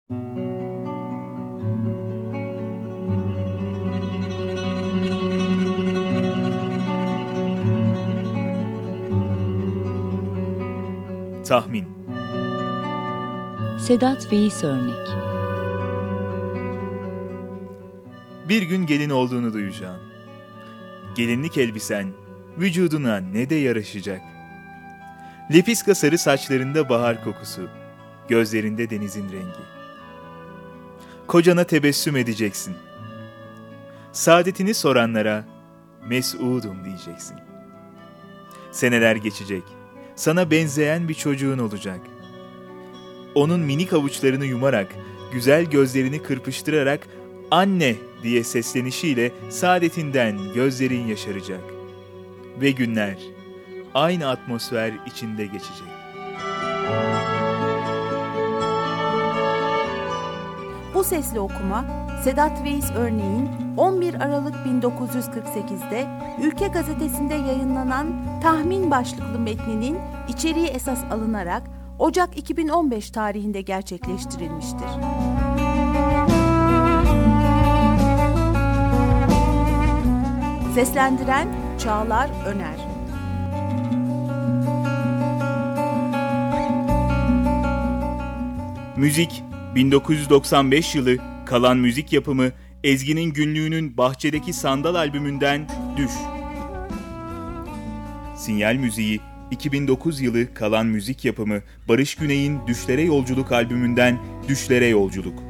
Tahmin. Sedat Veys örnek. Bir gün gelin olduğunu duyacağım. Gelinlik elbisen vücuduna ne de yaraşacak. Lepiska sarı saçlarında bahar kokusu, gözlerinde denizin rengi. Kocana tebessüm edeceksin. Saadetini soranlara mesudum diyeceksin. Seneler geçecek. Sana benzeyen bir çocuğun olacak. Onun minik avuçlarını yumarak, güzel gözlerini kırpıştırarak "Anne!" diye seslenişiyle saadetinden gözlerin yaşaracak. Ve günler aynı atmosfer içinde geçecek. Bu sesli okuma, Sedat Veys örneğin 11 Aralık 1948'de Ülke Gazetesi'nde yayınlanan Tahmin başlıklı metninin içeriği esas alınarak Ocak 2015 tarihinde gerçekleştirilmiştir. Seslendiren Çağlar Öner. Müzik 1995 yılı Kalan Müzik yapımı Ezgi'nin Günlüğü'nün Bahçedeki Sandal albümünden Düş. Sinyal müziği 2009 yılı Kalan Müzik yapımı Barış Güney'in Düşlere Yolculuk albümünden Düşlere Yolculuk.